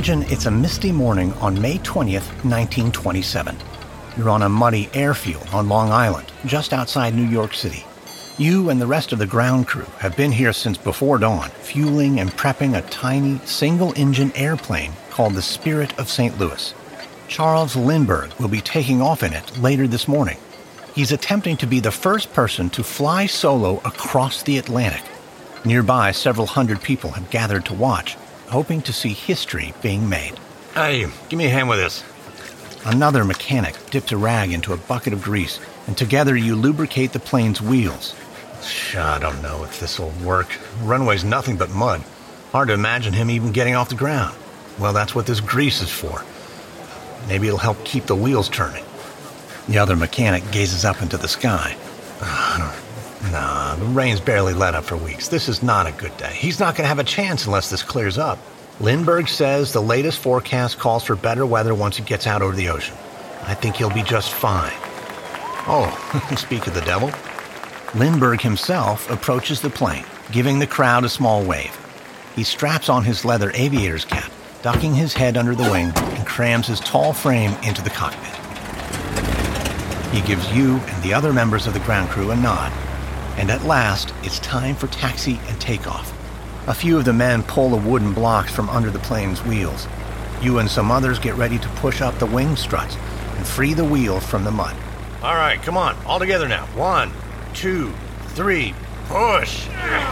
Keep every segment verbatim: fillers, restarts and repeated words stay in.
Imagine it's a misty morning on May twentieth, nineteen twenty-seven. You're on a muddy airfield on Long Island, just outside New York City. You and the rest of the ground crew have been here since before dawn, fueling and prepping a tiny, single-engine airplane called the Spirit of Saint Louis. Charles Lindbergh will be taking off in it later this morning. He's attempting to be the first person to fly solo across the Atlantic. Nearby, several hundred people have gathered to watch, hoping to see history being made. Hey, give me a hand with this. Another mechanic dips a rag into a bucket of grease, and together you lubricate the plane's wheels. I don't know if this will work. The runway's nothing but mud. Hard to imagine him even getting off the ground. Well, that's what this grease is for. Maybe it'll help keep the wheels turning. The other mechanic gazes up into the sky. Nah, the rain's barely let up for weeks. This is not a good day. He's not going to have a chance unless this clears up. Lindbergh says the latest forecast calls for better weather once it gets out over the ocean. I think he'll be just fine. Oh, speak of the devil. Lindbergh himself approaches the plane, giving the crowd a small wave. He straps on his leather aviator's cap, ducking his head under the wing, and crams his tall frame into the cockpit. He gives you and the other members of the ground crew a nod. And at last, it's time for taxi and takeoff. A few of the men pull the wooden blocks from under the plane's wheels. You and some others get ready to push up the wing struts and free the wheels from the mud. All right, come on, all together now. One, two, three, push!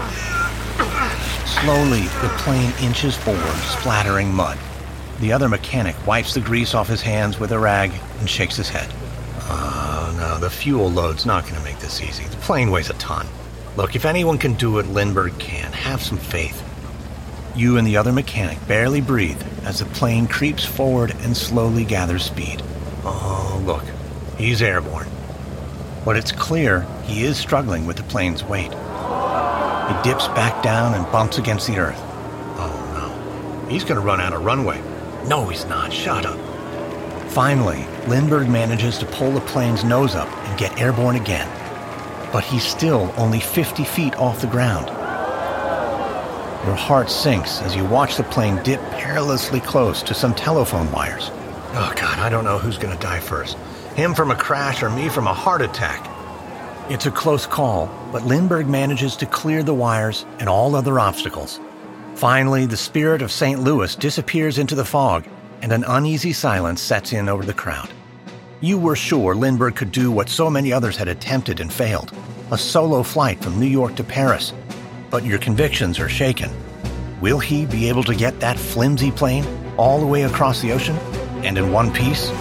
Slowly, the plane inches forward, splattering mud. The other mechanic wipes the grease off his hands with a rag and shakes his head. Oh, no, the fuel load's not going to make this easy. The plane weighs a ton. Look, if anyone can do it, Lindbergh can. Have some faith. You and the other mechanic barely breathe as the plane creeps forward and slowly gathers speed. Oh, look, he's airborne. But it's clear he is struggling with the plane's weight. It dips back down and bumps against the earth. Oh, no. He's going to run out of runway. No, he's not. Shut up. Finally, Lindbergh manages to pull the plane's nose up and get airborne again. But he's still only fifty feet off the ground. Your heart sinks as you watch the plane dip perilously close to some telephone wires. Oh, God, I don't know who's going to die first. Him from a crash or me from a heart attack. It's a close call, but Lindbergh manages to clear the wires and all other obstacles. Finally, the Spirit of Saint Louis disappears into the fog, and an uneasy silence sets in over the crowd. You were sure Lindbergh could do what so many others had attempted and failed, a solo flight from New York to Paris. But your convictions are shaken. Will he be able to get that flimsy plane all the way across the ocean and in one piece?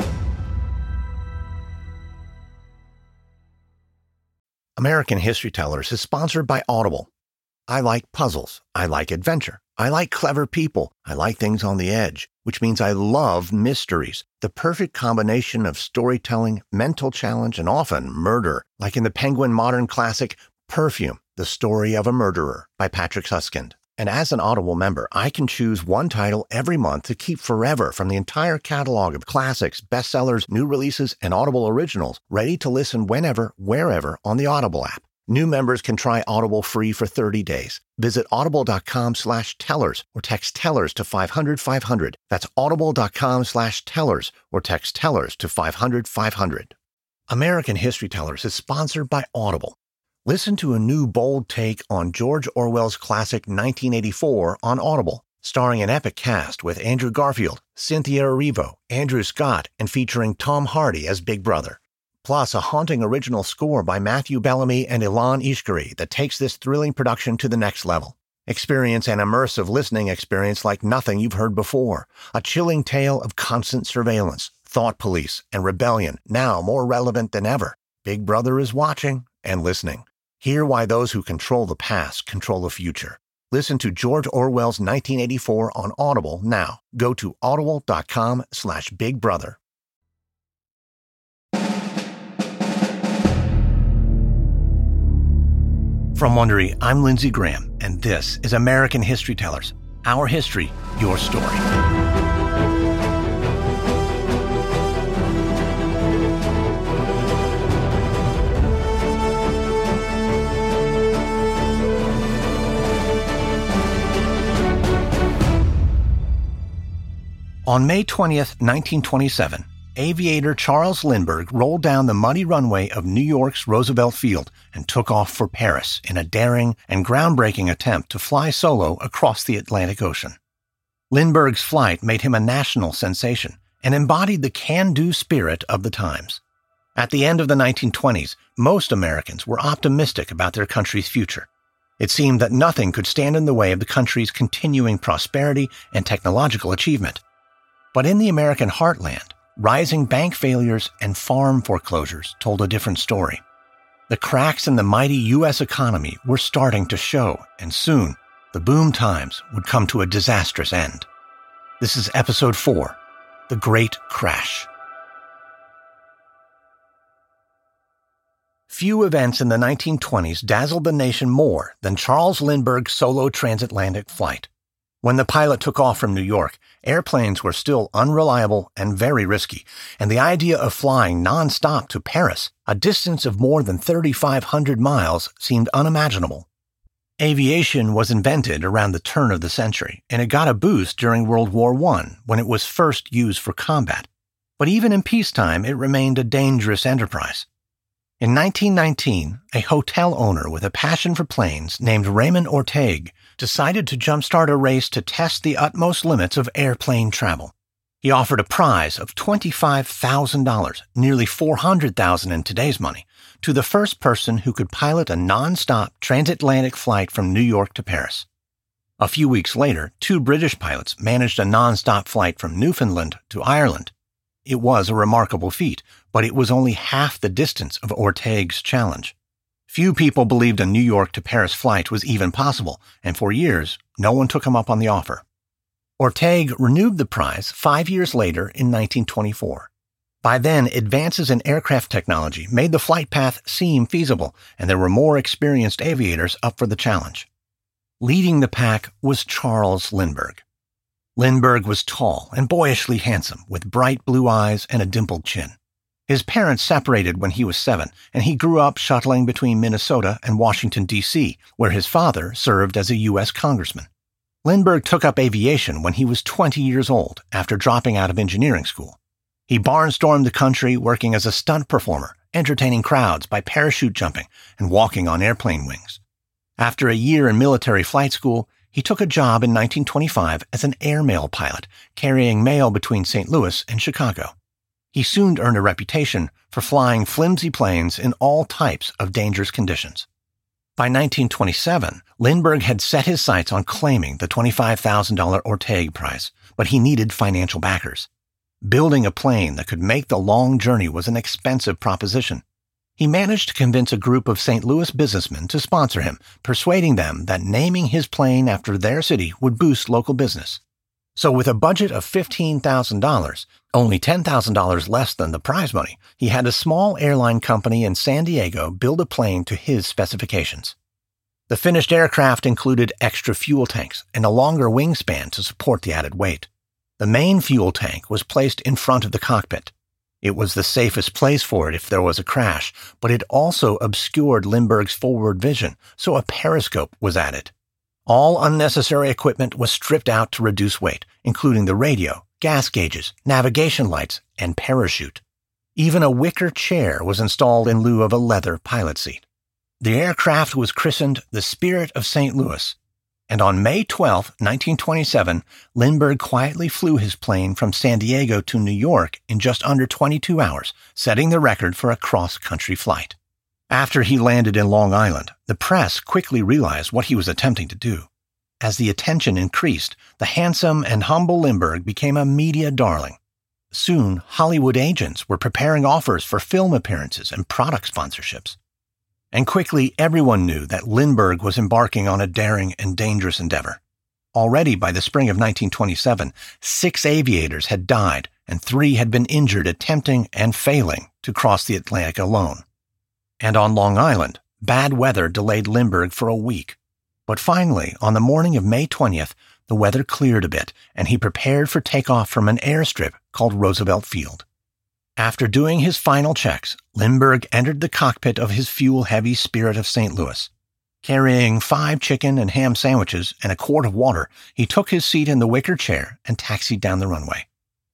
American History Tellers is sponsored by Audible. I like puzzles. I like adventure. I like clever people. I like things on the edge, which means I love mysteries. The perfect combination of storytelling, mental challenge, and often murder, like in the Penguin modern classic Perfume, The Story of a Murderer by Patrick Suskind. And as an Audible member, I can choose one title every month to keep forever from the entire catalog of classics, bestsellers, new releases, and Audible originals, ready to listen whenever, wherever on the Audible app. New members can try Audible free for thirty days. Visit audible.com slash tellers or text tellers to five hundred five hundred. That's audible.com slash tellers or text tellers to five hundred five hundred. American History Tellers is sponsored by Audible. Listen to a new bold take on George Orwell's classic nineteen eighty-four on Audible, starring an epic cast with Andrew Garfield, Cynthia Erivo, Andrew Scott, and featuring Tom Hardy as Big Brother. Plus, a haunting original score by Matthew Bellamy and Ilan Ishkari that takes this thrilling production to the next level. Experience an immersive listening experience like nothing you've heard before. A chilling tale of constant surveillance, thought police, and rebellion, now more relevant than ever. Big Brother is watching and listening. Hear why those who control the past control the future. Listen to George Orwell's nineteen eighty-four on Audible now. Go to audible.com slash Big Brother. From Wondery, I'm Lindsey Graham, and this is American History Tellers. Our history, your story. On May twentieth, nineteen twenty-seven, aviator Charles Lindbergh rolled down the muddy runway of New York's Roosevelt Field and took off for Paris in a daring and groundbreaking attempt to fly solo across the Atlantic Ocean. Lindbergh's flight made him a national sensation and embodied the can-do spirit of the times. At the end of the nineteen twenties, most Americans were optimistic about their country's future. It seemed that nothing could stand in the way of the country's continuing prosperity and technological achievement. But in the American heartland, rising bank failures and farm foreclosures told a different story. The cracks in the mighty U S economy were starting to show, and soon, the boom times would come to a disastrous end. This is Episode four, The Great Crash. Few events in the nineteen twenties dazzled the nation more than Charles Lindbergh's solo transatlantic flight. When the pilot took off from New York, airplanes were still unreliable and very risky, and the idea of flying non-stop to Paris, a distance of more than thirty-five hundred miles, seemed unimaginable. Aviation was invented around the turn of the century, and it got a boost during World War One when it was first used for combat. But even in peacetime, it remained a dangerous enterprise. In nineteen nineteen, a hotel owner with a passion for planes named Raymond Orteig decided to jumpstart a race to test the utmost limits of airplane travel. He offered a prize of twenty-five thousand dollars, nearly four hundred thousand dollars in today's money, to the first person who could pilot a non-stop transatlantic flight from New York to Paris. A few weeks later, two British pilots managed a non-stop flight from Newfoundland to Ireland. It was a remarkable feat, but it was only half the distance of Orteig's challenge. Few people believed a New York to Paris flight was even possible, and for years, no one took him up on the offer. Orteig renewed the prize five years later in nineteen twenty-four. By then, advances in aircraft technology made the flight path seem feasible, and there were more experienced aviators up for the challenge. Leading the pack was Charles Lindbergh. Lindbergh was tall and boyishly handsome, with bright blue eyes and a dimpled chin. His parents separated when he was seven, and he grew up shuttling between Minnesota and Washington, D C, where his father served as a U S congressman. Lindbergh took up aviation when he was twenty years old, after dropping out of engineering school. He barnstormed the country working as a stunt performer, entertaining crowds by parachute jumping and walking on airplane wings. After a year in military flight school, he took a job in nineteen twenty-five as an airmail pilot, carrying mail between Saint Louis and Chicago. He soon earned a reputation for flying flimsy planes in all types of dangerous conditions. By nineteen twenty-seven, Lindbergh had set his sights on claiming the twenty-five thousand dollars Orteig prize, but he needed financial backers. Building a plane that could make the long journey was an expensive proposition. He managed to convince a group of Saint Louis businessmen to sponsor him, persuading them that naming his plane after their city would boost local business. So with a budget of fifteen thousand dollars, only ten thousand dollars less than the prize money, he had a small airline company in San Diego build a plane to his specifications. The finished aircraft included extra fuel tanks and a longer wingspan to support the added weight. The main fuel tank was placed in front of the cockpit. It was the safest place for it if there was a crash, but it also obscured Lindbergh's forward vision, so a periscope was added. All unnecessary equipment was stripped out to reduce weight, including the radio, gas gauges, navigation lights, and parachute. Even a wicker chair was installed in lieu of a leather pilot seat. The aircraft was christened the Spirit of Saint Louis, and on May twelfth, nineteen twenty-seven, Lindbergh quietly flew his plane from San Diego to New York in just under twenty-two hours, setting the record for a cross-country flight. After he landed in Long Island, the press quickly realized what he was attempting to do. As the attention increased, the handsome and humble Lindbergh became a media darling. Soon, Hollywood agents were preparing offers for film appearances and product sponsorships. And quickly, everyone knew that Lindbergh was embarking on a daring and dangerous endeavor. Already by the spring of nineteen twenty-seven, six aviators had died and three had been injured attempting and failing to cross the Atlantic alone. And on Long Island, bad weather delayed Lindbergh for a week. But finally, on the morning of May twentieth, the weather cleared a bit, and he prepared for takeoff from an airstrip called Roosevelt Field. After doing his final checks, Lindbergh entered the cockpit of his fuel-heavy Spirit of Saint Louis. Carrying five chicken and ham sandwiches and a quart of water, he took his seat in the wicker chair and taxied down the runway.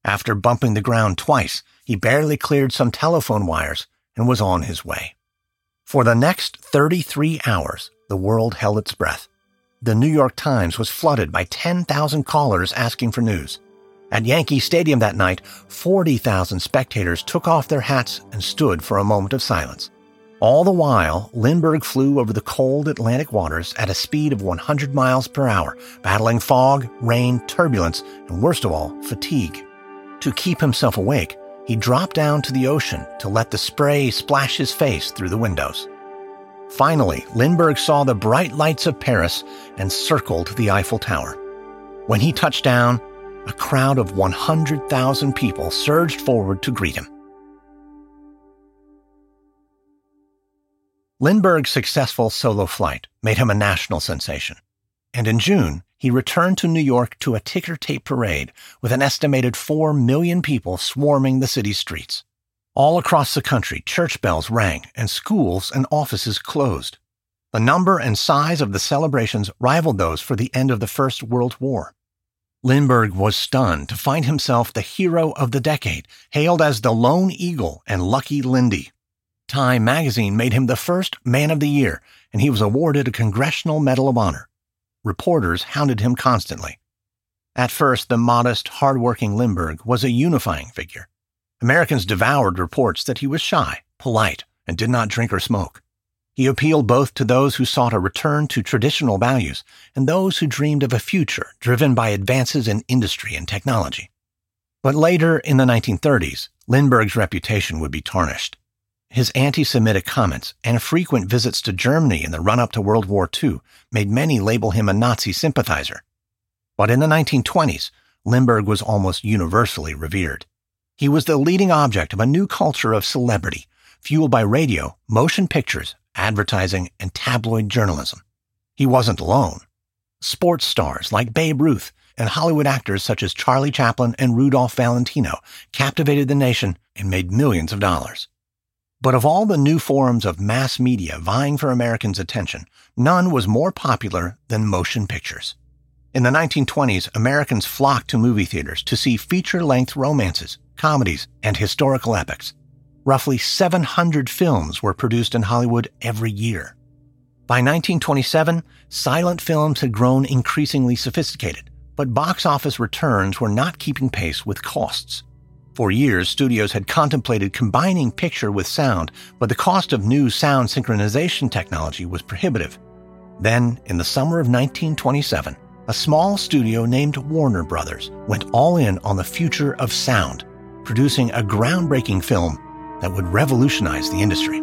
After bumping the ground twice, he barely cleared some telephone wires and was on his way. For the next thirty-three hours, the world held its breath. The New York Times was flooded by ten thousand callers asking for news. At Yankee Stadium that night, forty thousand spectators took off their hats and stood for a moment of silence. All the while, Lindbergh flew over the cold Atlantic waters at a speed of one hundred miles per hour, battling fog, rain, turbulence, and worst of all, fatigue. To keep himself awake, he dropped down to the ocean to let the spray splash his face through the windows. Finally, Lindbergh saw the bright lights of Paris and circled the Eiffel Tower. When he touched down, a crowd of one hundred thousand people surged forward to greet him. Lindbergh's successful solo flight made him a national sensation, and in June, he returned to New York to a ticker-tape parade with an estimated four million people swarming the city's streets. All across the country, church bells rang and schools and offices closed. The number and size of the celebrations rivaled those for the end of the First World War. Lindbergh was stunned to find himself the hero of the decade, hailed as the Lone Eagle and Lucky Lindy. Time magazine made him the first Man of the Year, and he was awarded a Congressional Medal of Honor. Reporters hounded him constantly. At first, the modest, hard-working Lindbergh was a unifying figure. Americans devoured reports that he was shy, polite, and did not drink or smoke. He appealed both to those who sought a return to traditional values and those who dreamed of a future driven by advances in industry and technology. But later, in the nineteen thirties, Lindbergh's reputation would be tarnished. His anti-Semitic comments and frequent visits to Germany in the run-up to World War Two made many label him a Nazi sympathizer. But in the nineteen twenties, Lindbergh was almost universally revered. He was the leading object of a new culture of celebrity, fueled by radio, motion pictures, advertising, and tabloid journalism. He wasn't alone. Sports stars like Babe Ruth and Hollywood actors such as Charlie Chaplin and Rudolph Valentino captivated the nation and made millions of dollars. But of all the new forms of mass media vying for Americans' attention, none was more popular than motion pictures. In the nineteen twenties, Americans flocked to movie theaters to see feature-length romances, comedies, and historical epics. Roughly seven hundred films were produced in Hollywood every year. By nineteen twenty-seven, silent films had grown increasingly sophisticated, but box office returns were not keeping pace with costs. For years, studios had contemplated combining picture with sound, but the cost of new sound synchronization technology was prohibitive. Then, in the summer of nineteen twenty-seven, a small studio named Warner Brothers went all in on the future of sound, producing a groundbreaking film that would revolutionize the industry.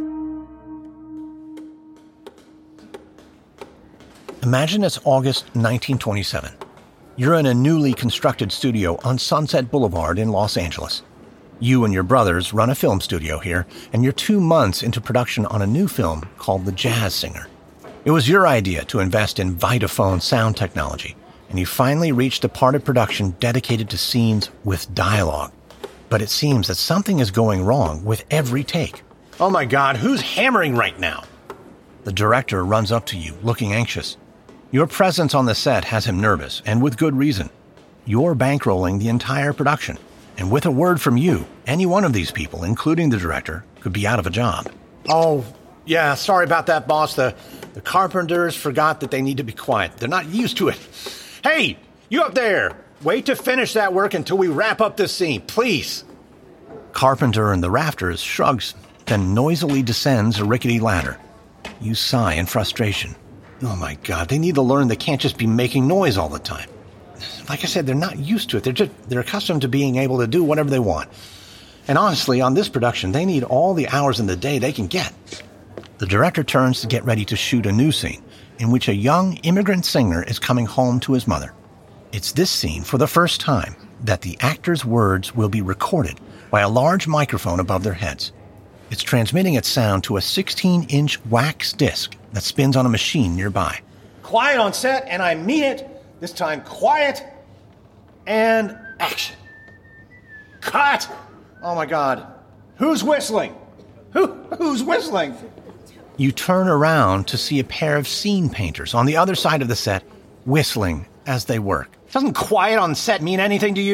Imagine it's August nineteen twenty-seven. You're in a newly constructed studio on Sunset Boulevard in Los Angeles. You and your brothers run a film studio here, and you're two months into production on a new film called The Jazz Singer. It was your idea to invest in Vitaphone sound technology, and you finally reached a part of production dedicated to scenes with dialogue. But it seems that something is going wrong with every take. Oh my God, who's hammering right now? The director runs up to you, looking anxious. Your presence on the set has him nervous, and with good reason. You're bankrolling the entire production, and with a word from you, any one of these people, including the director, could be out of a job. Oh, yeah, sorry about that, boss. The, the carpenters forgot that they need to be quiet. They're not used to it. Hey, you up there! Wait to finish that work until we wrap up this scene, please. Carpenter in the rafters shrugs, then noisily descends a rickety ladder. You sigh in frustration. Oh my God, they need to learn they can't just be making noise all the time. Like I said, they're not used to it. They're just, they're accustomed to being able to do whatever they want. And honestly, on this production, they need all the hours in the day they can get. The director turns to get ready to shoot a new scene in which a young immigrant singer is coming home to his mother. It's this scene, for the first time, that the actor's words will be recorded by a large microphone above their heads. It's transmitting its sound to a sixteen-inch wax disc that spins on a machine nearby. Quiet on set, and I mean it. This time, quiet and action. Cut! Oh my God. Who's whistling? Who? Who's whistling? You turn around to see a pair of scene painters on the other side of the set whistling as they work. Doesn't quiet on set mean anything to you?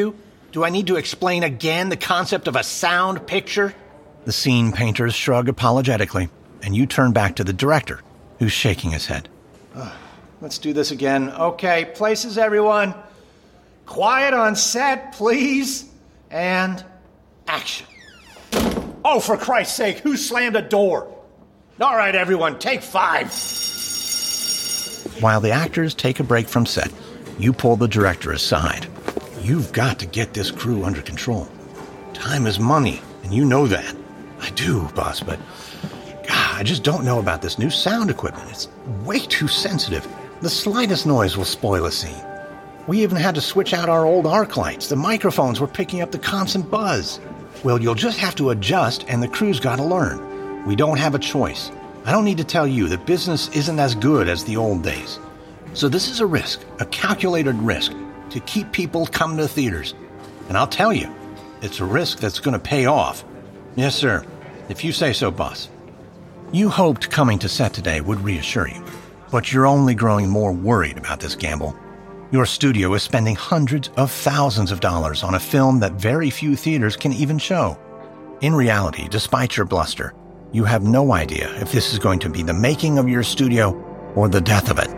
Do I need to explain again the concept of a sound picture? The scene painters shrug apologetically, and you turn back to the director, who's shaking his head. Uh, let's do this again. Okay, places, everyone. Quiet on set, please. And action. Oh, for Christ's sake, who slammed a door? All right, everyone, take five. While the actors take a break from set, you pull the director aside. You've got to get this crew under control. Time is money, and you know that. I do, boss, but God, I just don't know about this new sound equipment. It's way too sensitive. The slightest noise will spoil a scene. We even had to switch out our old arc lights. The microphones were picking up the constant buzz. Well, you'll just have to adjust, and the crew's got to learn. We don't have a choice. I don't need to tell you that business isn't as good as the old days. So this is a risk, a calculated risk, to keep people coming to theaters. And I'll tell you, it's a risk that's going to pay off. Yes, sir. If you say so, boss. You hoped coming to set today would reassure you, but you're only growing more worried about this gamble. Your studio is spending hundreds of thousands of dollars on a film that very few theaters can even show. In reality, despite your bluster, you have no idea if this is going to be the making of your studio or the death of it.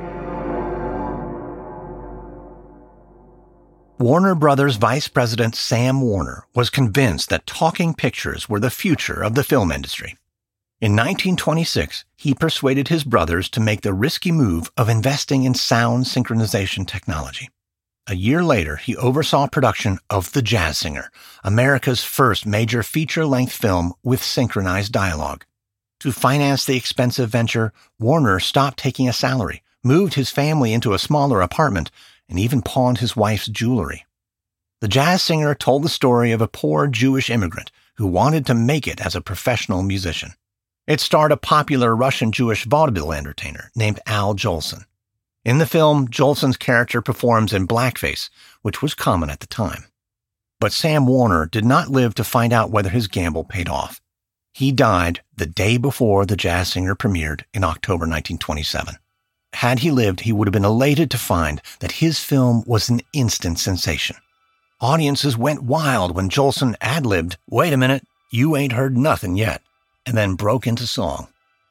Warner Brothers Vice President Sam Warner was convinced that talking pictures were the future of the film industry. In nineteen twenty-six, he persuaded his brothers to make the risky move of investing in sound synchronization technology. A year later, he oversaw production of The Jazz Singer, America's first major feature-length film with synchronized dialogue. To finance the expensive venture, Warner stopped taking a salary, moved his family into a smaller apartment, and even pawned his wife's jewelry. The Jazz Singer told the story of a poor Jewish immigrant who wanted to make it as a professional musician. It starred a popular Russian Jewish vaudeville entertainer named Al Jolson. In the film, Jolson's character performs in blackface, which was common at the time. But Sam Warner did not live to find out whether his gamble paid off. He died the day before The Jazz Singer premiered in October nineteen twenty-seven. Had he lived, he would have been elated to find that his film was an instant sensation. Audiences went wild when Jolson ad-libbed, "Wait a minute, you ain't heard nothing yet," and then broke into song.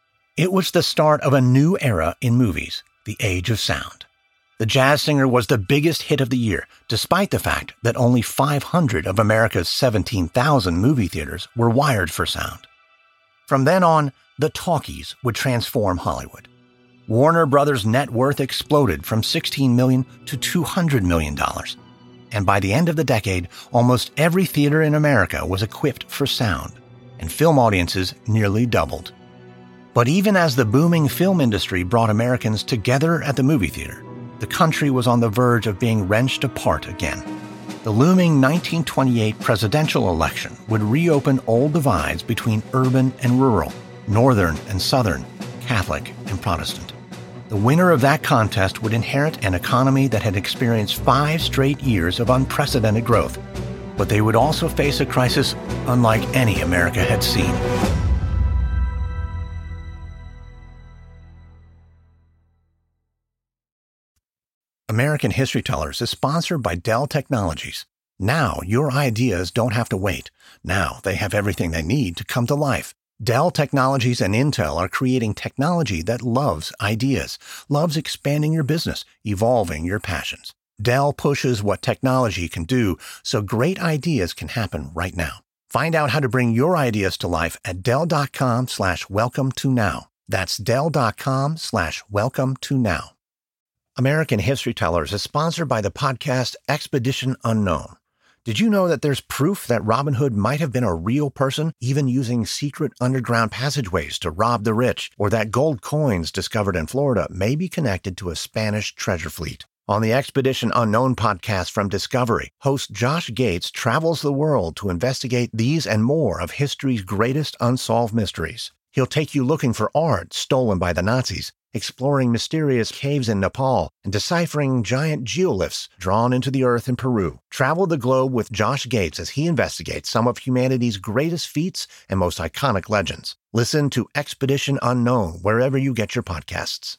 It was the start of a new era in movies, the age of sound. The Jazz Singer was the biggest hit of the year, despite the fact that only five hundred of America's seventeen thousand movie theaters were wired for sound. From then on, the talkies would transform Hollywood. Warner Brothers' net worth exploded from sixteen million dollars to two hundred million dollars. And by the end of the decade, almost every theater in America was equipped for sound, and film audiences nearly doubled. But even as the booming film industry brought Americans together at the movie theater, the country was on the verge of being wrenched apart again. The looming nineteen twenty-eight presidential election would reopen old divides between urban and rural, northern and southern, Catholic and Protestant. The winner of that contest would inherit an economy that had experienced five straight years of unprecedented growth, but they would also face a crisis unlike any America had seen. American History Tellers is sponsored by Dell Technologies. Now your ideas don't have to wait. Now they have everything they need to come to life. Dell Technologies and Intel are creating technology that loves ideas, loves expanding your business, evolving your passions. Dell pushes what technology can do so great ideas can happen right now. Find out how to bring your ideas to life at Dell.com slash welcome to now. That's Dell.com slash welcome to now. American History Tellers is sponsored by the podcast Expedition Unknown. Did you know that there's proof that Robin Hood might have been a real person, even using secret underground passageways to rob the rich, or that gold coins discovered in Florida may be connected to a Spanish treasure fleet? On the Expedition Unknown podcast from Discovery, host Josh Gates travels the world to investigate these and more of history's greatest unsolved mysteries. He'll take you looking for art stolen by the Nazis, exploring mysterious caves in Nepal, and deciphering giant geoliths drawn into the earth in Peru. Travel the globe with Josh Gates as he investigates some of humanity's greatest feats and most iconic legends. Listen to Expedition Unknown wherever you get your podcasts.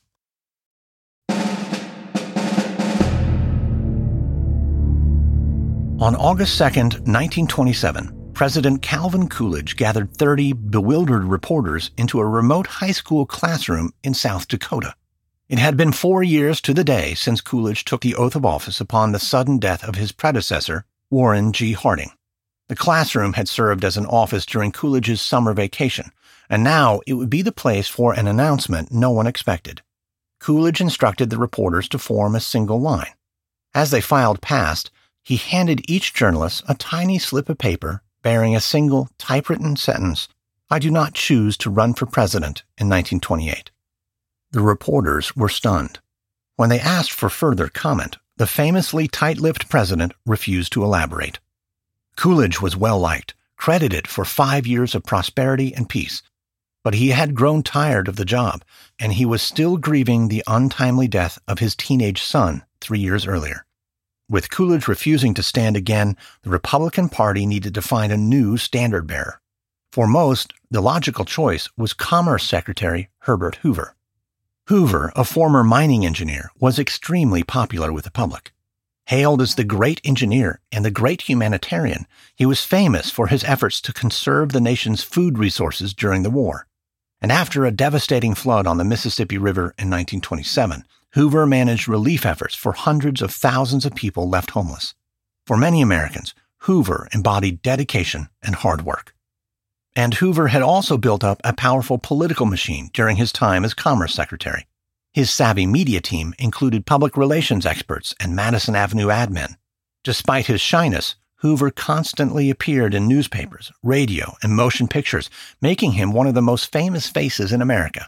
On August second, nineteen twenty-seven, President Calvin Coolidge gathered thirty bewildered reporters into a remote high school classroom in South Dakota. It had been four years to the day since Coolidge took the oath of office upon the sudden death of his predecessor, Warren G. Harding. The classroom had served as an office during Coolidge's summer vacation, and now it would be the place for an announcement no one expected. Coolidge instructed the reporters to form a single line. As they filed past, he handed each journalist a tiny slip of paper bearing a single typewritten sentence, "I do not choose to run for president in nineteen twenty-eight. The reporters were stunned. When they asked for further comment, the famously tight-lipped president refused to elaborate. Coolidge was well-liked, credited for five years of prosperity and peace, but he had grown tired of the job, and he was still grieving the untimely death of his teenage son three years earlier. With Coolidge refusing to stand again, the Republican Party needed to find a new standard-bearer. For most, the logical choice was Commerce Secretary Herbert Hoover. Hoover, a former mining engineer, was extremely popular with the public. Hailed as the great engineer and the great humanitarian, he was famous for his efforts to conserve the nation's food resources during the war. And after a devastating flood on the Mississippi River in nineteen twenty-seven, Hoover managed relief efforts for hundreds of thousands of people left homeless. For many Americans, Hoover embodied dedication and hard work. And Hoover had also built up a powerful political machine during his time as Commerce Secretary. His savvy media team included public relations experts and Madison Avenue ad men. Despite his shyness, Hoover constantly appeared in newspapers, radio, and motion pictures, making him one of the most famous faces in America.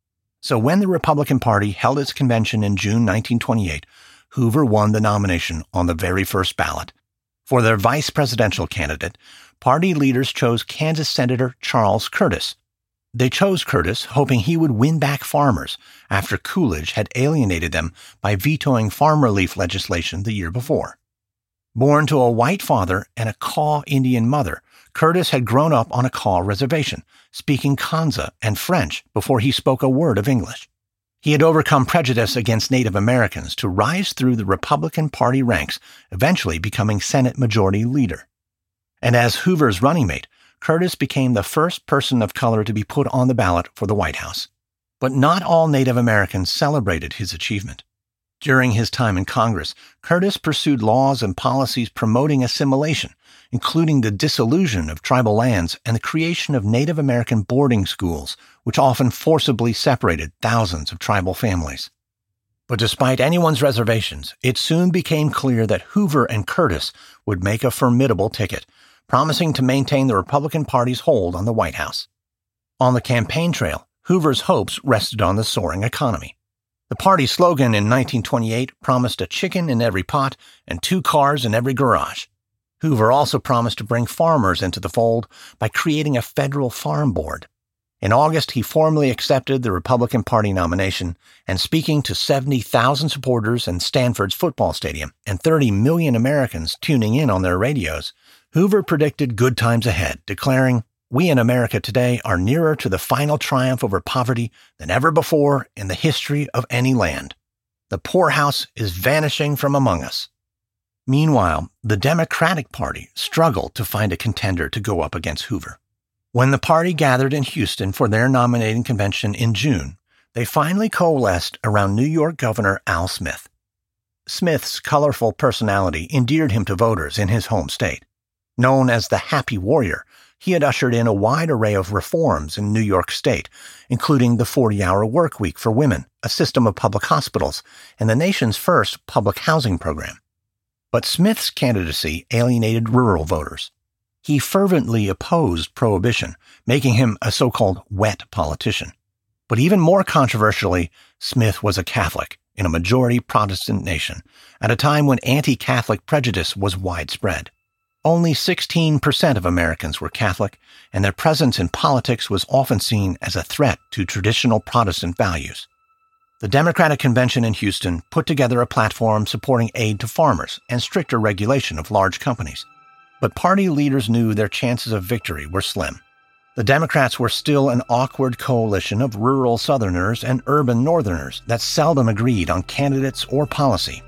So when the Republican Party held its convention in June nineteen twenty-eight, Hoover won the nomination on the very first ballot. For their vice presidential candidate, party leaders chose Kansas Senator Charles Curtis. They chose Curtis hoping he would win back farmers after Coolidge had alienated them by vetoing farm relief legislation the year before. Born to a white father and a Kaw Indian mother, Curtis had grown up on a Kaw reservation, speaking Kansa and French before he spoke a word of English. He had overcome prejudice against Native Americans to rise through the Republican Party ranks, eventually becoming Senate Majority Leader. And as Hoover's running mate, Curtis became the first person of color to be put on the ballot for the White House. But not all Native Americans celebrated his achievement. During his time in Congress, Curtis pursued laws and policies promoting assimilation, including the dissolution of tribal lands and the creation of Native American boarding schools, which often forcibly separated thousands of tribal families. But despite anyone's reservations, it soon became clear that Hoover and Curtis would make a formidable ticket, promising to maintain the Republican Party's hold on the White House. On the campaign trail, Hoover's hopes rested on the soaring economy. The party slogan in nineteen twenty-eight promised a chicken in every pot and two cars in every garage. Hoover also promised to bring farmers into the fold by creating a federal farm board. In August, he formally accepted the Republican Party nomination, and speaking to seventy thousand supporters in Stanford's football stadium and thirty million Americans tuning in on their radios, Hoover predicted good times ahead, declaring, "We in America today are nearer to the final triumph over poverty than ever before in the history of any land. The poorhouse is vanishing from among us." Meanwhile, the Democratic Party struggled to find a contender to go up against Hoover. When the party gathered in Houston for their nominating convention in June, they finally coalesced around New York Governor Al Smith. Smith's colorful personality endeared him to voters in his home state. Known as the Happy Warrior, he had ushered in a wide array of reforms in New York State, including the forty-hour work week for women, a system of public hospitals, and the nation's first public housing program. But Smith's candidacy alienated rural voters. He fervently opposed prohibition, making him a so-called wet politician. But even more controversially, Smith was a Catholic in a majority Protestant nation, at a time when anti-Catholic prejudice was widespread. Only sixteen percent of Americans were Catholic, and their presence in politics was often seen as a threat to traditional Protestant values. The Democratic Convention in Houston put together a platform supporting aid to farmers and stricter regulation of large companies. But party leaders knew their chances of victory were slim. The Democrats were still an awkward coalition of rural Southerners and urban Northerners that seldom agreed on candidates or policy.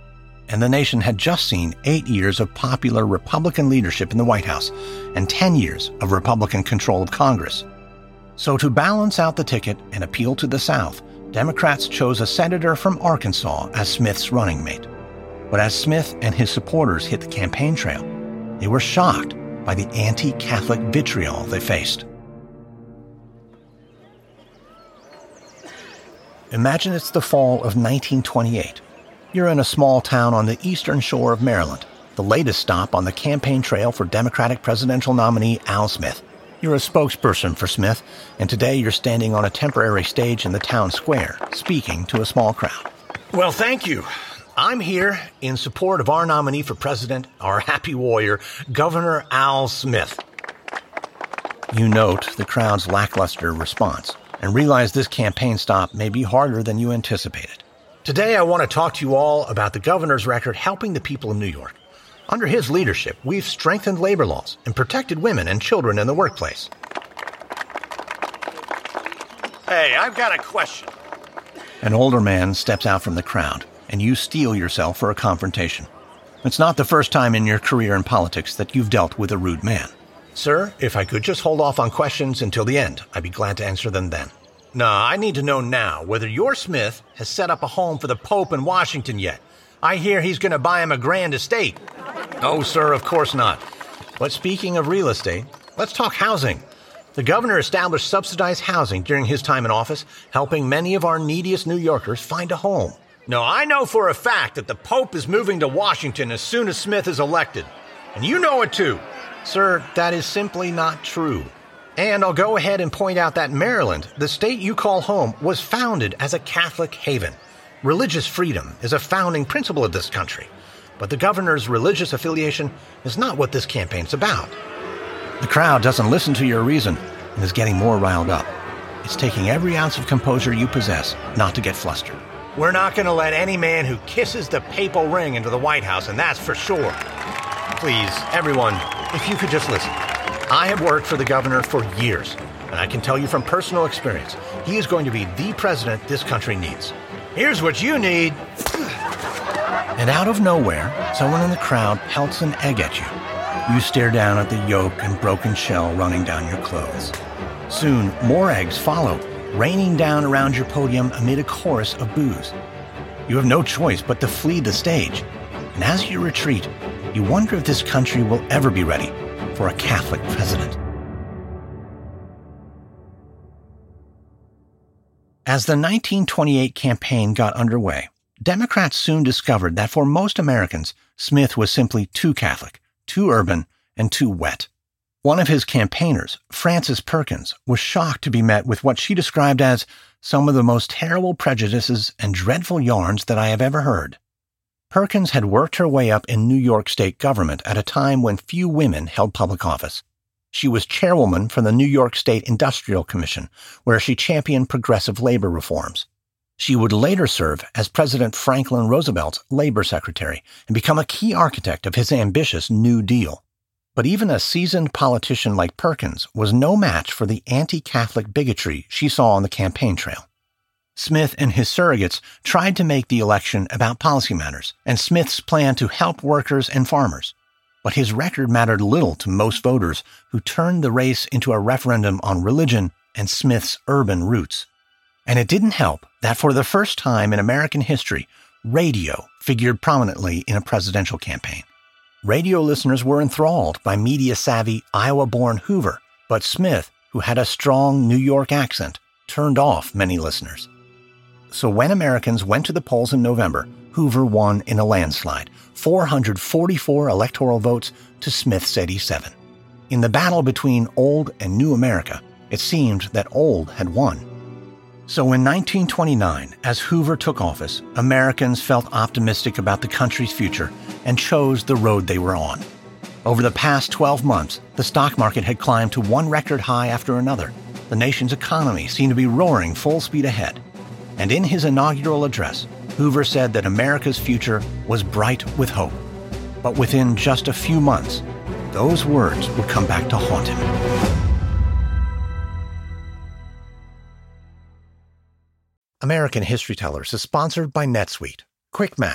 and the nation had just seen eight years of popular Republican leadership in the White House and ten years of Republican control of Congress. So to balance out the ticket and appeal to the South, Democrats chose a senator from Arkansas as Smith's running mate. But as Smith and his supporters hit the campaign trail, they were shocked by the anti-Catholic vitriol they faced. Imagine it's the fall of nineteen twenty-eight. You're in a small town on the eastern shore of Maryland, the latest stop on the campaign trail for Democratic presidential nominee Al Smith. You're a spokesperson for Smith, and today you're standing on a temporary stage in the town square, speaking to a small crowd. Well, thank you. I'm here in support of our nominee for president, our happy warrior, Governor Al Smith. You note the crowd's lackluster response and realize this campaign stop may be harder than you anticipated. Today, I want to talk to you all about the governor's record helping the people of New York. Under his leadership, we've strengthened labor laws and protected women and children in the workplace. Hey, I've got a question. An older man steps out from the crowd, and you steel yourself for a confrontation. It's not the first time in your career in politics that you've dealt with a rude man. Sir, if I could just hold off on questions until the end, I'd be glad to answer them then. No, I need to know now whether your Smith has set up a home for the Pope in Washington yet. I hear he's going to buy him a grand estate. Oh, sir, of course not. But speaking of real estate, let's talk housing. The governor established subsidized housing during his time in office, helping many of our neediest New Yorkers find a home. No, I know for a fact that the Pope is moving to Washington as soon as Smith is elected. And you know it too. Sir, that is simply not true. And I'll go ahead and point out that Maryland, the state you call home, was founded as a Catholic haven. Religious freedom is a founding principle of this country. But the governor's religious affiliation is not what this campaign's about. The crowd doesn't listen to your reason and is getting more riled up. It's taking every ounce of composure you possess not to get flustered. We're not going to let any man who kisses the papal ring into the White House, and that's for sure. Please, everyone, if you could just listen. I have worked for the governor for years, and I can tell you from personal experience, he is going to be the president this country needs. Here's what you need. And out of nowhere, someone in the crowd pelts an egg at you. You stare down at the yolk and broken shell running down your clothes. Soon, more eggs follow, raining down around your podium amid a chorus of boos. You have no choice but to flee the stage. And as you retreat, you wonder if this country will ever be ready for a Catholic president. As the nineteen twenty-eight campaign got underway, Democrats soon discovered that for most Americans, Smith was simply too Catholic, too urban, and too wet. One of his campaigners, Frances Perkins, was shocked to be met with what she described as some of the most terrible prejudices and dreadful yarns that I have ever heard. Perkins had worked her way up in New York state government at a time when few women held public office. She was chairwoman for the New York State Industrial Commission, where she championed progressive labor reforms. She would later serve as President Franklin Roosevelt's labor secretary and become a key architect of his ambitious New Deal. But even a seasoned politician like Perkins was no match for the anti-Catholic bigotry she saw on the campaign trail. Smith and his surrogates tried to make the election about policy matters and Smith's plan to help workers and farmers. But his record mattered little to most voters who turned the race into a referendum on religion and Smith's urban roots. And it didn't help that for the first time in American history, radio figured prominently in a presidential campaign. Radio listeners were enthralled by media-savvy Iowa-born Hoover, but Smith, who had a strong New York accent, turned off many listeners. So when Americans went to the polls in November, Hoover won in a landslide, four hundred forty-four electoral votes to Smith's eighty-seven. In the battle between old and new America, it seemed that old had won. So in nineteen twenty-nine, as Hoover took office, Americans felt optimistic about the country's future and chose the road they were on. Over the past twelve months, the stock market had climbed to one record high after another. The nation's economy seemed to be roaring full speed ahead. And in his inaugural address, Hoover said that America's future was bright with hope. But within just a few months, those words would come back to haunt him. American History Tellers is sponsored by NetSuite. Quick math.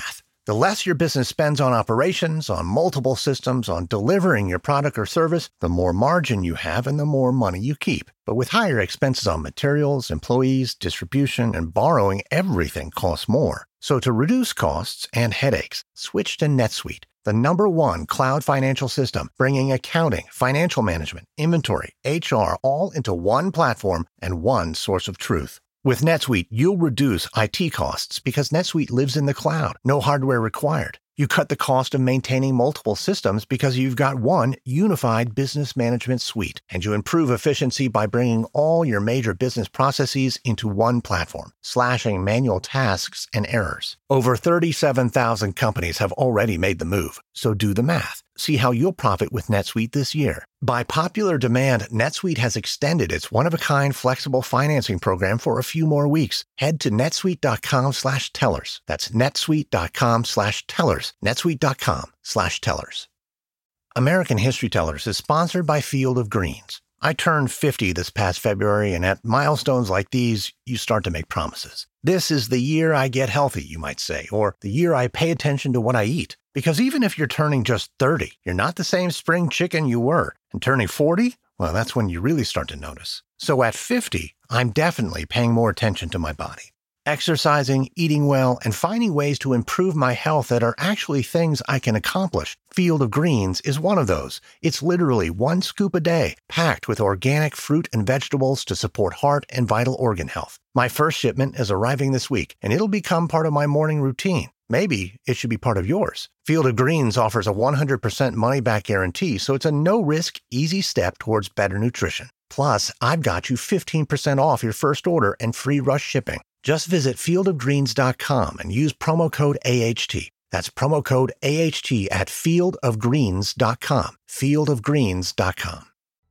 The less your business spends on operations, on multiple systems, on delivering your product or service, the more margin you have and the more money you keep. But with higher expenses on materials, employees, distribution, and borrowing, everything costs more. So to reduce costs and headaches, switch to NetSuite, the number one cloud financial system, bringing accounting, financial management, inventory, H R, all into one platform and one source of truth. With NetSuite, you'll reduce I T costs because NetSuite lives in the cloud, no hardware required. You cut the cost of maintaining multiple systems because you've got one unified business management suite, and you improve efficiency by bringing all your major business processes into one platform, slashing manual tasks and errors. Over thirty-seven thousand companies have already made the move, so do the math. See how you'll profit with NetSuite this year. By popular demand, NetSuite has extended its one-of-a-kind flexible financing program for a few more weeks. Head to netsuite.com slash tellers. That's netsuite.com slash tellers. netsuite.com slash tellers. American History Tellers is sponsored by Field of Greens. I turned fifty this past February, and at milestones like these, you start to make promises. This is the year I get healthy, you might say, or the year I pay attention to what I eat. Because even if you're turning just thirty, you're not the same spring chicken you were. And turning forty, well, that's when you really start to notice. So at fifty, I'm definitely paying more attention to my body. Exercising, eating well, and finding ways to improve my health that are actually things I can accomplish. Field of Greens is one of those. It's literally one scoop a day, packed with organic fruit and vegetables to support heart and vital organ health. My first shipment is arriving this week, and it'll become part of my morning routine. Maybe it should be part of yours. Field of Greens offers a one hundred percent money-back guarantee, so it's a no-risk, easy step towards better nutrition. Plus, I've got you fifteen percent off your first order and free rush shipping. Just visit field of greens dot com and use promo code A H T. That's promo code A H T at field of greens dot com. field of greens dot com.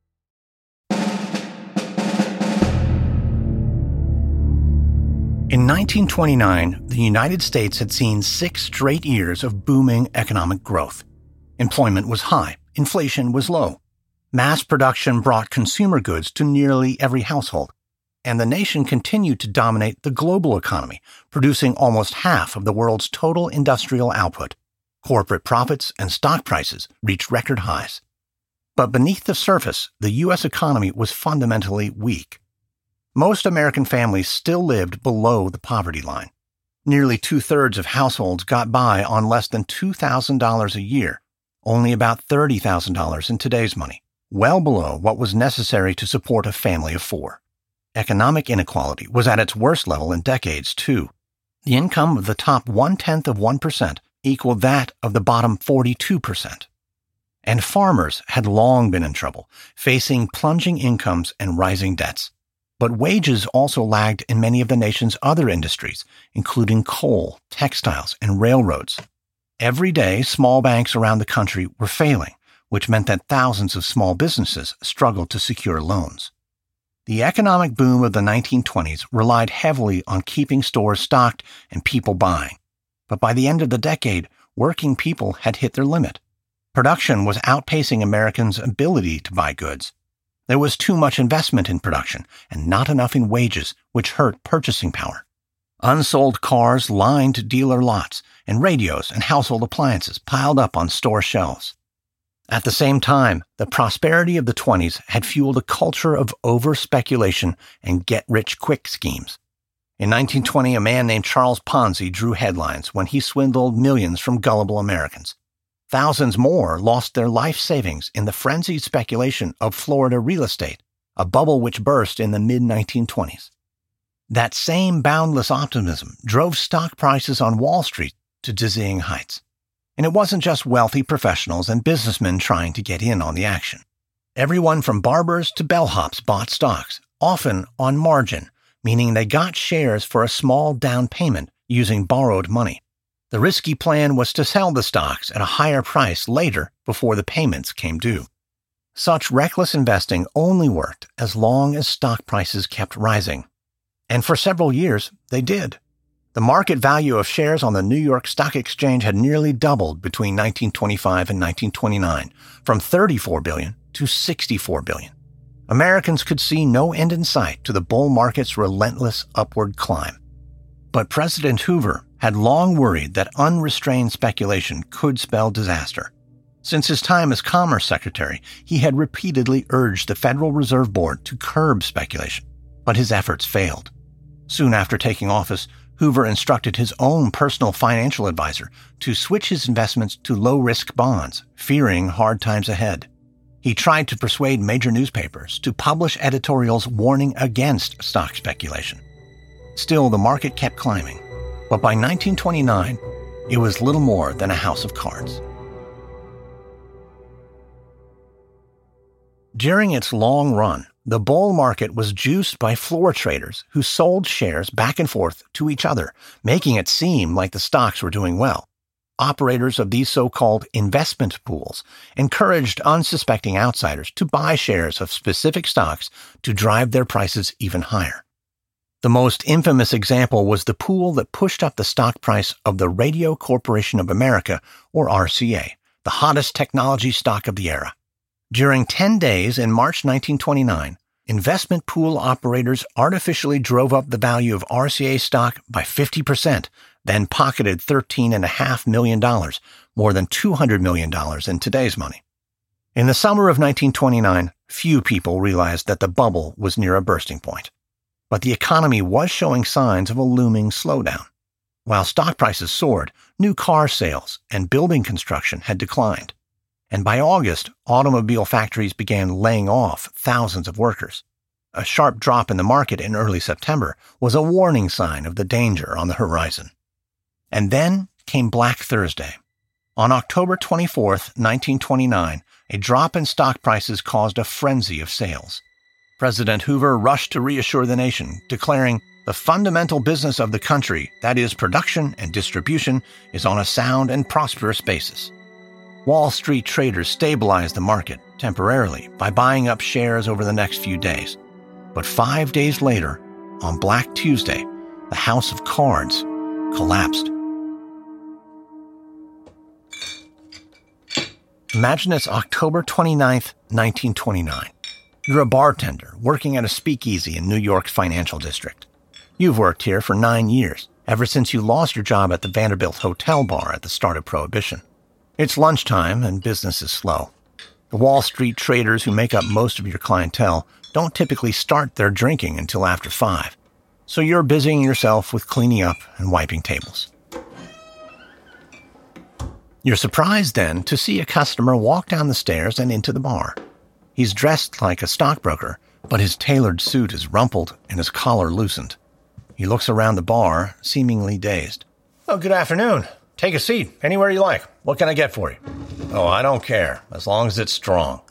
In nineteen twenty-nine, the United States had seen six straight years of booming economic growth. Employment was high, inflation was low. Mass production brought consumer goods to nearly every household, and the nation continued to dominate the global economy, producing almost half of the world's total industrial output. Corporate profits and stock prices reached record highs. But beneath the surface, the U S economy was fundamentally weak. Most American families still lived below the poverty line. Nearly two-thirds of households got by on less than two thousand dollars a year, only about thirty thousand dollars in today's money, well below what was necessary to support a family of four. Economic inequality was at its worst level in decades, too. The income of the top one-tenth of one percent equaled that of the bottom forty-two percent. And farmers had long been in trouble, facing plunging incomes and rising debts. But wages also lagged in many of the nation's other industries, including coal, textiles, and railroads. Every day, small banks around the country were failing, which meant that thousands of small businesses struggled to secure loans. The economic boom of the nineteen twenties relied heavily on keeping stores stocked and people buying. But by the end of the decade, working people had hit their limit. Production was outpacing Americans' ability to buy goods. There was too much investment in production and not enough in wages, which hurt purchasing power. Unsold cars lined dealer lots, and radios and household appliances piled up on store shelves. At the same time, the prosperity of the twenties had fueled a culture of over-speculation and get-rich-quick schemes. In nineteen twenty, a man named Charles Ponzi drew headlines when he swindled millions from gullible Americans. Thousands more lost their life savings in the frenzied speculation of Florida real estate, a bubble which burst in the mid nineteen twenties. That same boundless optimism drove stock prices on Wall Street to dizzying heights. And it wasn't just wealthy professionals and businessmen trying to get in on the action. Everyone from barbers to bellhops bought stocks, often on margin, meaning they got shares for a small down payment using borrowed money. The risky plan was to sell the stocks at a higher price later before the payments came due. Such reckless investing only worked as long as stock prices kept rising. And for several years, they did. The market value of shares on the New York Stock Exchange had nearly doubled between nineteen twenty-five and nineteen twenty-nine, from thirty-four billion dollars to sixty-four billion dollars. Americans could see no end in sight to the bull market's relentless upward climb. But President Hoover had long worried that unrestrained speculation could spell disaster. Since his time as Commerce Secretary, he had repeatedly urged the Federal Reserve Board to curb speculation, but his efforts failed. Soon after taking office, Hoover instructed his own personal financial advisor to switch his investments to low-risk bonds, fearing hard times ahead. He tried to persuade major newspapers to publish editorials warning against stock speculation. Still, the market kept climbing, but by nineteen twenty-nine, it was little more than a house of cards. During its long run, the bull market was juiced by floor traders who sold shares back and forth to each other, making it seem like the stocks were doing well. Operators of these so-called investment pools encouraged unsuspecting outsiders to buy shares of specific stocks to drive their prices even higher. The most infamous example was the pool that pushed up the stock price of the Radio Corporation of America, or R C A, the hottest technology stock of the era. During ten days in March nineteen twenty-nine, investment pool operators artificially drove up the value of R C A stock by fifty percent, then pocketed thirteen point five million dollars, more than two hundred million dollars in today's money. In the summer of nineteen twenty-nine, few people realized that the bubble was near a bursting point. But the economy was showing signs of a looming slowdown. While stock prices soared, new car sales and building construction had declined. And by August, automobile factories began laying off thousands of workers. A sharp drop in the market in early September was a warning sign of the danger on the horizon. And then came Black Thursday. On October twenty-fourth, nineteen twenty-nine, a drop in stock prices caused a frenzy of sales. President Hoover rushed to reassure the nation, declaring, "The fundamental business of the country, that is production and distribution, is on a sound and prosperous basis." Wall Street traders stabilized the market temporarily by buying up shares over the next few days. But five days later, on Black Tuesday, the house of cards collapsed. Imagine it's October twenty-ninth, nineteen twenty-nine. You're a bartender working at a speakeasy in New York's financial district. You've worked here for nine years, ever since you lost your job at the Vanderbilt Hotel bar at the start of Prohibition. It's lunchtime and business is slow. The Wall Street traders who make up most of your clientele don't typically start their drinking until after five, so you're busying yourself with cleaning up and wiping tables. You're surprised then to see a customer walk down the stairs and into the bar. He's dressed like a stockbroker, but his tailored suit is rumpled and his collar loosened. He looks around the bar, seemingly dazed. "Oh, good afternoon. Take a seat, anywhere you like. What can I get for you?" "Oh, I don't care, as long as it's strong."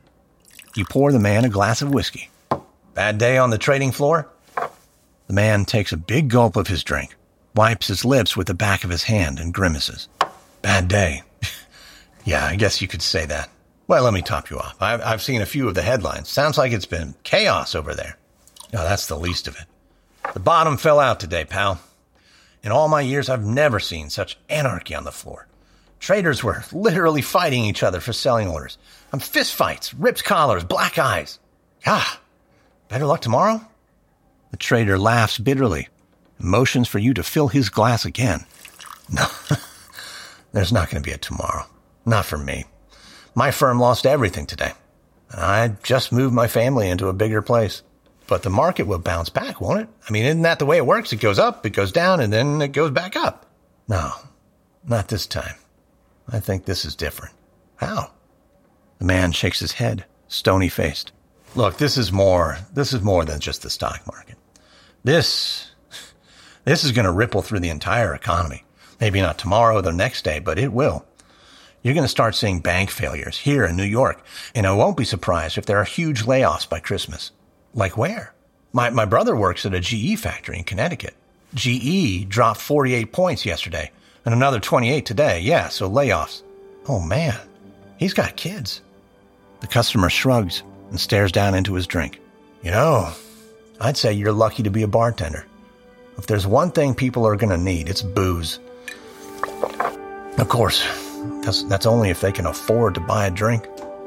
You pour the man a glass of whiskey. "Bad day on the trading floor?" The man takes a big gulp of his drink, wipes his lips with the back of his hand, and grimaces. "Bad day. Yeah, I guess you could say that. Well, let me top you off. I've, I've seen a few of the headlines. Sounds like it's been chaos over there." "No, that's the least of it. The bottom fell out today, pal. In all my years, I've never seen such anarchy on the floor. Traders were literally fighting each other for selling orders. Um, fist fights, ripped collars, black eyes. Ah, better luck tomorrow?" The trader laughs bitterly and motions for you to fill his glass again. "No, there's not going to be a tomorrow. Not for me. My firm lost everything today, and I just moved my family into a bigger place. But the market will bounce back, won't it? I mean, isn't that the way it works? It goes up, it goes down, and then it goes back up." "No, not this time. I think this is different." "How?" The man shakes his head, stony-faced. "Look, this is more, this is more than just the stock market. This, this is going to ripple through the entire economy. Maybe not tomorrow or the next day, but it will. You're going to start seeing bank failures here in New York, and I won't be surprised if there are huge layoffs by Christmas." "Like where?" My, my brother works at a G E factory in Connecticut. G E dropped forty-eight points yesterday, and another twenty-eight today. Yeah, so layoffs." "Oh, man, he's got kids." The customer shrugs and stares down into his drink. "You know, I'd say you're lucky to be a bartender. If there's one thing people are going to need, it's booze. Of course, that's, that's only if they can afford to buy a drink."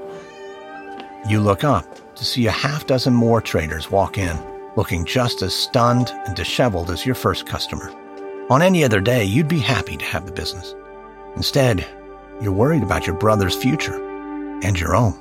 You look up to see a half dozen more traders walk in, looking just as stunned and disheveled as your first customer. On any other day, you'd be happy to have the business. Instead, you're worried about your brother's future and your own.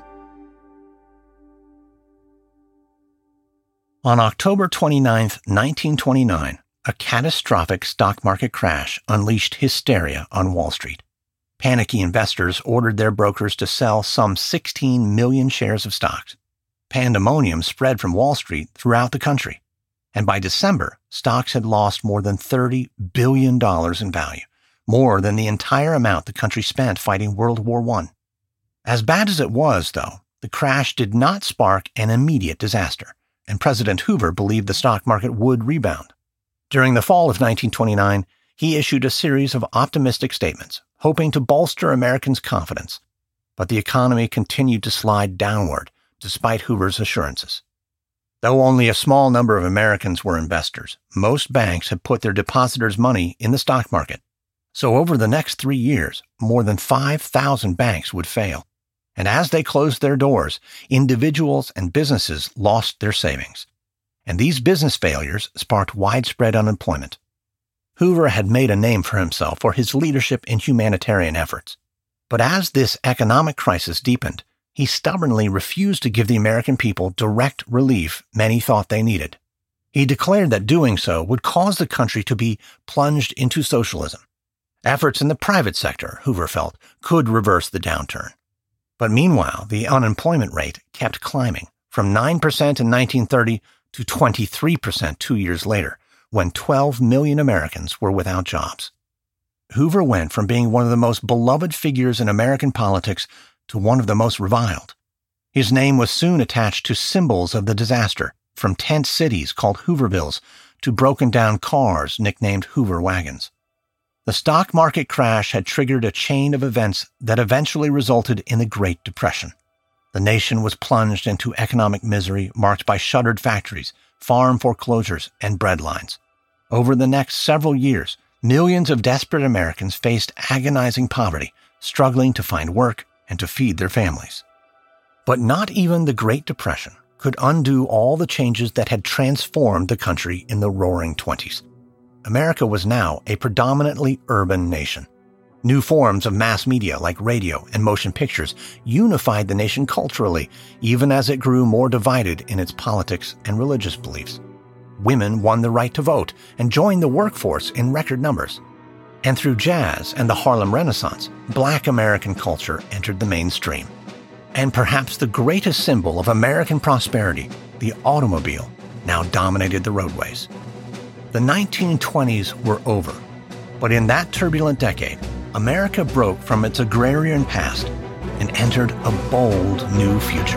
On October twenty-ninth, nineteen twenty-nine, a catastrophic stock market crash unleashed hysteria on Wall Street. Panicky investors ordered their brokers to sell some sixteen million shares of stocks. Pandemonium spread from Wall Street throughout the country, and by December, stocks had lost more than thirty billion dollars in value, more than the entire amount the country spent fighting World War One. As bad as it was, though, the crash did not spark an immediate disaster, and President Hoover believed the stock market would rebound. During the fall of nineteen twenty-nine, he issued a series of optimistic statements, hoping to bolster Americans' confidence. But the economy continued to slide downward, despite Hoover's assurances. Though only a small number of Americans were investors, most banks had put their depositors' money in the stock market. So over the next three years, more than five thousand banks would fail. And as they closed their doors, individuals and businesses lost their savings. And these business failures sparked widespread unemployment. Hoover had made a name for himself for his leadership in humanitarian efforts. But as this economic crisis deepened, he stubbornly refused to give the American people direct relief many thought they needed. He declared that doing so would cause the country to be plunged into socialism. Efforts in the private sector, Hoover felt, could reverse the downturn. But meanwhile, the unemployment rate kept climbing, from nine percent in nineteen thirty to twenty-three percent two years later, when twelve million Americans were without jobs. Hoover went from being one of the most beloved figures in American politics to one of the most reviled. His name was soon attached to symbols of the disaster, from tent cities called Hoovervilles to broken-down cars nicknamed Hoover wagons. The stock market crash had triggered a chain of events that eventually resulted in the Great Depression. The nation was plunged into economic misery marked by shuttered factories, farm foreclosures, and bread lines. Over the next several years, millions of desperate Americans faced agonizing poverty, struggling to find work and to feed their families. But not even the Great Depression could undo all the changes that had transformed the country in the Roaring Twenties. America was now a predominantly urban nation. New forms of mass media like radio and motion pictures unified the nation culturally, even as it grew more divided in its politics and religious beliefs. Women won the right to vote and joined the workforce in record numbers. And through jazz and the Harlem Renaissance, Black American culture entered the mainstream. And perhaps the greatest symbol of American prosperity, the automobile, now dominated the roadways. The nineteen twenties were over, but in that turbulent decade, America broke from its agrarian past and entered a bold new future.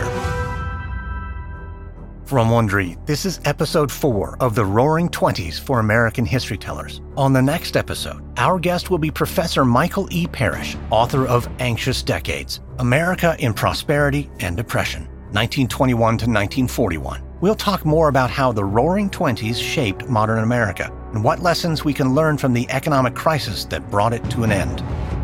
From Wondery, this is episode four of the Roaring Twenties for American History Tellers. On the next episode, our guest will be Professor Michael E. Parrish, author of Anxious Decades, America in Prosperity and Depression, nineteen twenty-one to nineteen forty-one. We'll talk more about how the Roaring Twenties shaped modern America and what lessons we can learn from the economic crisis that brought it to an end.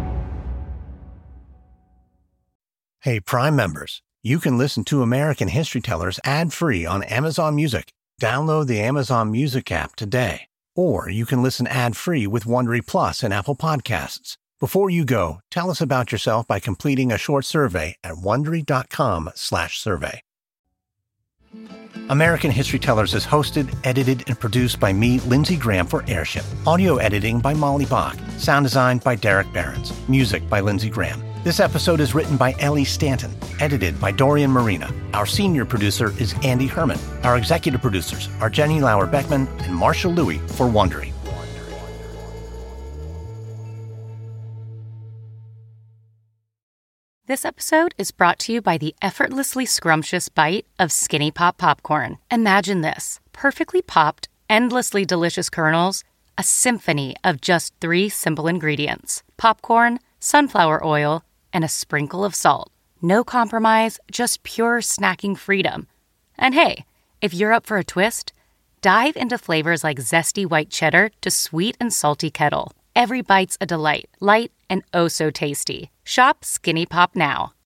Hey, Prime members, you can listen to American History Tellers ad-free on Amazon Music. Download the Amazon Music app today. Or you can listen ad-free with Wondery Plus and Apple Podcasts. Before you go, tell us about yourself by completing a short survey at wondery.com slash survey. American History Tellers is hosted, edited, and produced by me, Lindsey Graham, for Airship. Audio editing by Molly Bach. Sound design by Derek Behrens. Music by Lindsey Graham. This episode is written by Ellie Stanton, edited by Dorian Marina. Our senior producer is Andy Herman. Our executive producers are Jenny Lauer-Beckman and Marshall Louis for Wondery. This episode is brought to you by the effortlessly scrumptious bite of Skinny Pop popcorn. Imagine this: perfectly popped, endlessly delicious kernels, a symphony of just three simple ingredients: popcorn, sunflower oil, and a sprinkle of salt. No compromise, just pure snacking freedom. And hey, if you're up for a twist, dive into flavors like zesty white cheddar to sweet and salty kettle. Every bite's a delight, light and oh so tasty. Shop Skinny Pop now.